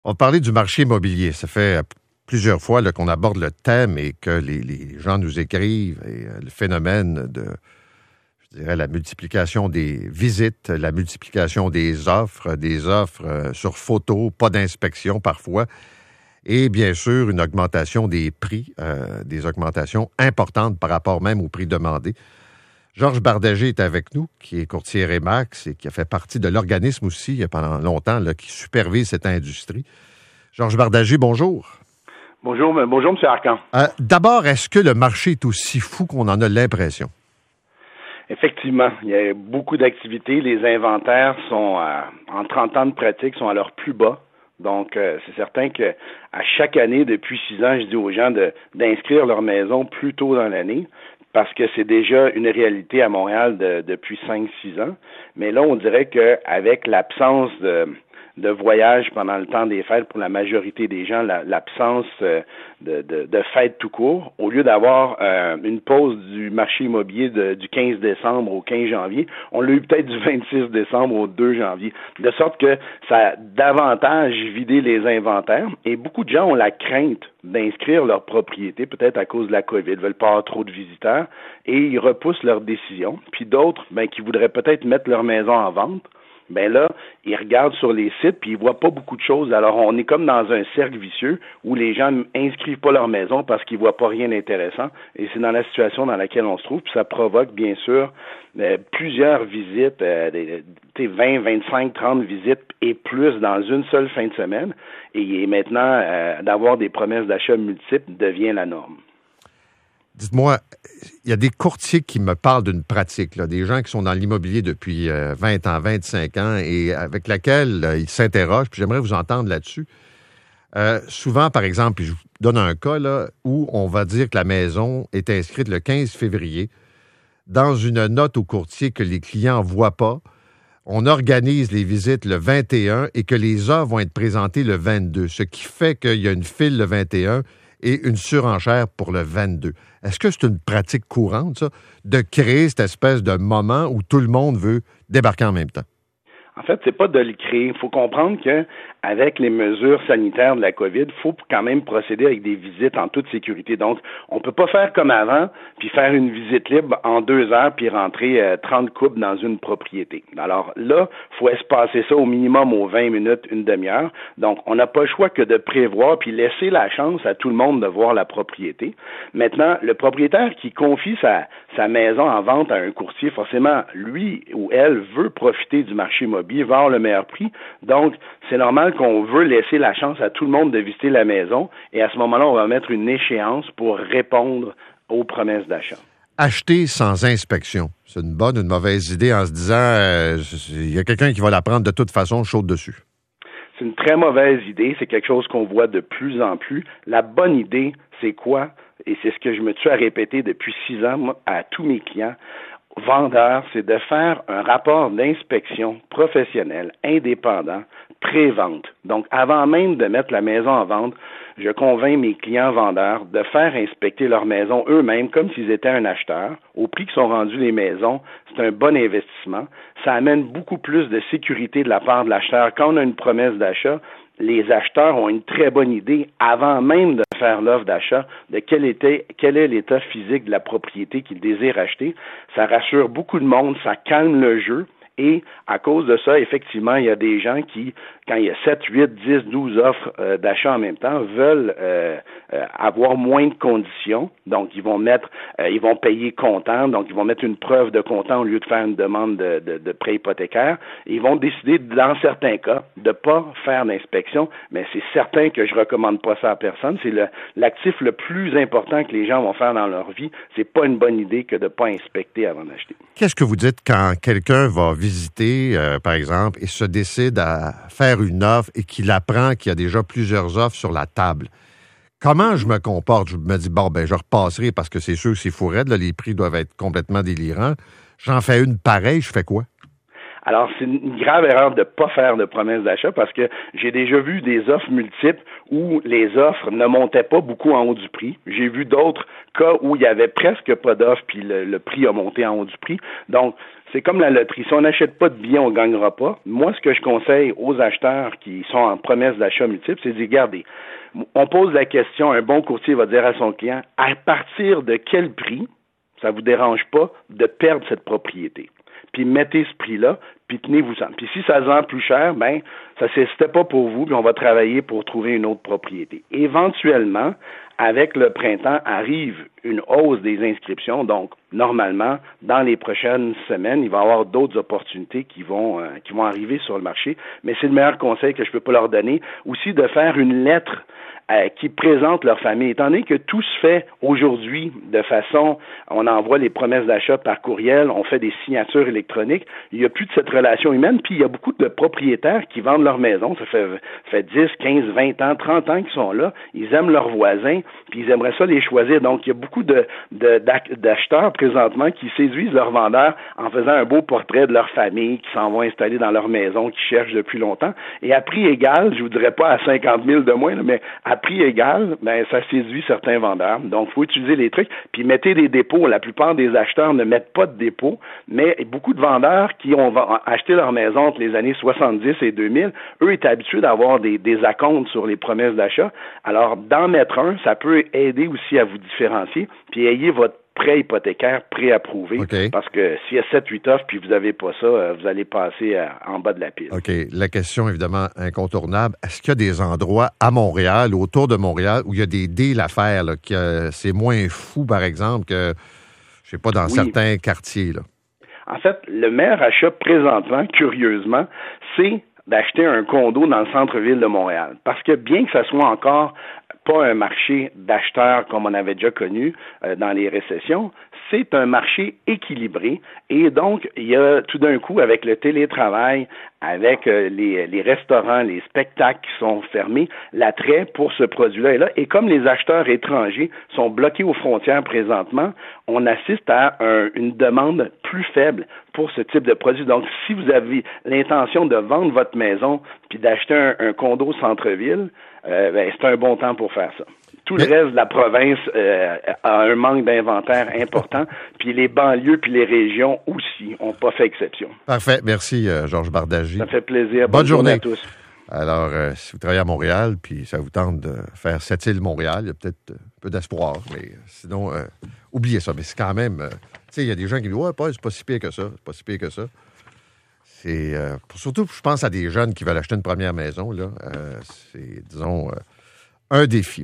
On va parler du marché immobilier. Ça fait plusieurs fois là, qu'on aborde le thème et que les gens nous écrivent. Et le phénomène de, je dirais, la multiplication des visites, la multiplication des offres sur photo, pas d'inspection parfois, et bien sûr une augmentation des prix, des augmentations importantes par rapport même au prix demandé. Georges Bardagé est avec nous, qui est courtier Remax et qui a fait partie de l'organisme aussi pendant longtemps là, qui supervise cette industrie. Georges Bardagé, bonjour. Bonjour, M. Arcan. D'abord, est-ce que le marché est aussi fou qu'on en a l'impression? Effectivement, il y a beaucoup d'activités. Les inventaires sont, en 30 ans de pratique, sont à leur plus bas. Donc, c'est certain que à chaque année, depuis 6 ans, je dis aux gens d'inscrire leur maison plus tôt dans l'année, parce que c'est déjà une réalité à Montréal depuis 5-6 ans. Mais là, on dirait qu'avec l'absence de voyage pendant le temps des fêtes pour la majorité des gens, l'absence de fêtes tout court, au lieu d'avoir une pause du marché immobilier du 15 décembre au 15 janvier, on l'a eu peut-être du 26 décembre au 2 janvier, de sorte que ça a davantage vidé les inventaires et beaucoup de gens ont la crainte d'inscrire leur propriété, peut-être à cause de la COVID, veulent pas avoir trop de visiteurs et ils repoussent leur décision. Puis d'autres, qui voudraient peut-être mettre leur maison en vente, là, ils regardent sur les sites puis ils voient pas beaucoup de choses. Alors, on est comme dans un cercle vicieux où les gens n'inscrivent pas leur maison parce qu'ils voient pas rien d'intéressant. Et c'est dans la situation dans laquelle on se trouve. Puis ça provoque, bien sûr, plusieurs visites, 20, 25, 30 visites et plus dans une seule fin de semaine. Et maintenant, d'avoir des promesses d'achat multiples devient la norme. Dites-moi, il y a des courtiers qui me parlent d'une pratique, là, des gens qui sont dans l'immobilier depuis 20 ans, 25 ans et avec laquelle ils s'interrogent, puis j'aimerais vous entendre là-dessus. Souvent, par exemple, je vous donne un cas là, où on va dire que la maison est inscrite le 15 février dans une note au courtier que les clients ne voient pas. On organise les visites le 21 et que les offres vont être présentées le 22, ce qui fait qu'il y a une file le 21 et une surenchère pour le 22. Est-ce que c'est une pratique courante, ça, de créer cette espèce de moment où tout le monde veut débarquer en même temps? En fait, c'est pas de le créer. Il faut comprendre que avec les mesures sanitaires de la COVID, il faut quand même procéder avec des visites en toute sécurité. Donc, on peut pas faire comme avant, puis faire une visite libre en 2 heures, puis rentrer 30 couples dans une propriété. Alors là, il faut espacer ça au minimum aux 20 minutes, une demi-heure. Donc, on n'a pas le choix que de prévoir, puis laisser la chance à tout le monde de voir la propriété. Maintenant, le propriétaire qui confie sa maison en vente à un courtier, forcément, lui ou elle veut profiter du marché immobilier, veut avoir le meilleur prix. Donc, c'est normal qu'on veut laisser la chance à tout le monde de visiter la maison et à ce moment-là, on va mettre une échéance pour répondre aux promesses d'achat. Acheter sans inspection, c'est une bonne ou une mauvaise idée en se disant il y a quelqu'un qui va la prendre de toute façon chaude dessus? C'est une très mauvaise idée, c'est quelque chose qu'on voit de plus en plus. La bonne idée, c'est quoi? Et c'est ce que je me tue à répéter depuis 6 ans moi, à tous mes clients vendeurs, c'est de faire un rapport d'inspection professionnel, indépendant, pré-vente. Donc, avant même de mettre la maison en vente, je convainc mes clients vendeurs de faire inspecter leur maison eux-mêmes comme s'ils étaient un acheteur. Au prix que sont rendues les maisons, c'est un bon investissement. Ça amène beaucoup plus de sécurité de la part de l'acheteur. Quand on a une promesse d'achat, les acheteurs ont une très bonne idée, avant même de faire l'offre d'achat, de quel est l'état physique de la propriété qu'ils désirent acheter. Ça rassure beaucoup de monde, ça calme le jeu. Et à cause de ça, effectivement, il y a des gens qui, quand il y a 7, 8, 10, 12 offres d'achat en même temps, veulent avoir moins de conditions. Donc, ils vont payer comptant. Donc, ils vont mettre une preuve de comptant au lieu de faire une demande de prêt hypothécaire. Et ils vont décider, dans certains cas, de ne pas faire d'inspection. Mais c'est certain que je recommande pas ça à personne. C'est l'actif le plus important que les gens vont faire dans leur vie. C'est pas une bonne idée que de ne pas inspecter avant d'acheter. Qu'est-ce que vous dites quand quelqu'un va visiter, par exemple, et se décide à faire une offre et qu'il apprend qu'il y a déjà plusieurs offres sur la table? Comment je me comporte? Je me dis, je repasserai parce que c'est sûr que c'est fou raide, là, les prix doivent être complètement délirants. J'en fais une pareille, je fais quoi? Alors, c'est une grave erreur de ne pas faire de promesse d'achat parce que j'ai déjà vu des offres multiples où les offres ne montaient pas beaucoup en haut du prix. J'ai vu d'autres cas où il y avait presque pas d'offres puis le prix a monté en haut du prix. Donc, c'est comme la loterie. Si on n'achète pas de billets, on ne gagnera pas. Moi, ce que je conseille aux acheteurs qui sont en promesse d'achat multiple, c'est de dire, regardez, on pose la question, un bon courtier va dire à son client, à partir de quel prix ça ne vous dérange pas de perdre cette propriété? Puis mettez ce prix-là, puis tenez-vous-en. Puis si ça se vend plus cher, ben ça c'était pas pour vous, puis on va travailler pour trouver une autre propriété. Éventuellement, avec le printemps, arrive une hausse des inscriptions. Donc, normalement, dans les prochaines semaines, il va y avoir d'autres opportunités qui vont arriver sur le marché. Mais c'est le meilleur conseil que je peux pas leur donner. Aussi, de faire une lettre qui présente leur famille. Étant donné que tout se fait aujourd'hui de façon, on envoie les promesses d'achat par courriel, on fait des signatures électroniques, il n'y a plus de cette relation humaine, puis il y a beaucoup de propriétaires qui vendent leur maison, ça fait 10, 15, 20 ans, 30 ans qu'ils sont là, ils aiment leurs voisins, puis ils aimeraient ça les choisir. Donc, il y a beaucoup d'acheteurs présentement qui séduisent leurs vendeurs en faisant un beau portrait de leur famille, qui s'en vont installer dans leur maison, qui cherchent depuis longtemps, et à prix égal, je vous dirais pas à 50 000 de moins, mais à prix égal, ben ça séduit certains vendeurs. Donc, il faut utiliser les trucs, puis mettez des dépôts. La plupart des acheteurs ne mettent pas de dépôt, mais beaucoup de vendeurs qui ont acheté leur maison entre les années 70 et 2000, eux étaient habitués d'avoir des acomptes sur les promesses d'achat. Alors, d'en mettre un, ça peut aider aussi à vous différencier, puis ayez votre prêt hypothécaire préapprouvé. Okay. Parce que s'il y a 7-8 offres puis vous n'avez pas ça, vous allez passer en bas de la pile. OK. La question, évidemment, incontournable. Est-ce qu'il y a des endroits à Montréal, autour de Montréal, où il y a des deals à faire, là, que c'est moins fou, par exemple, que, je sais pas, dans certains quartiers, là? En fait, le meilleur achat présentement, curieusement, c'est d'acheter un condo dans le centre-ville de Montréal. Parce que bien que ça soit encore pas un marché d'acheteurs comme on avait déjà connu dans les récessions, c'est un marché équilibré et donc il y a tout d'un coup avec le télétravail, avec les restaurants, les spectacles qui sont fermés, l'attrait pour ce produit-là est là. Et comme les acheteurs étrangers sont bloqués aux frontières présentement, on assiste à une demande plus faible pour ce type de produit. Donc, si vous avez l'intention de vendre votre maison puis d'acheter un condo centre-ville, c'est un bon temps pour faire ça. Tout le reste de la province a un manque d'inventaire important, puis les banlieues puis les régions aussi n'ont pas fait exception. Parfait. Merci, Georges Bardagy. Ça fait plaisir. Bonne journée à tous. Alors, si vous travaillez à Montréal, puis ça vous tente de faire cette île Montréal, il y a peut-être un peu d'espoir, mais sinon, oubliez ça. Mais c'est quand même, tu sais, il y a des gens qui disent « Ouais, Paul, c'est pas si pire que ça, c'est pas si pire que ça. » C'est, surtout, je pense à des jeunes qui veulent acheter une première maison, là, c'est, disons, un défi.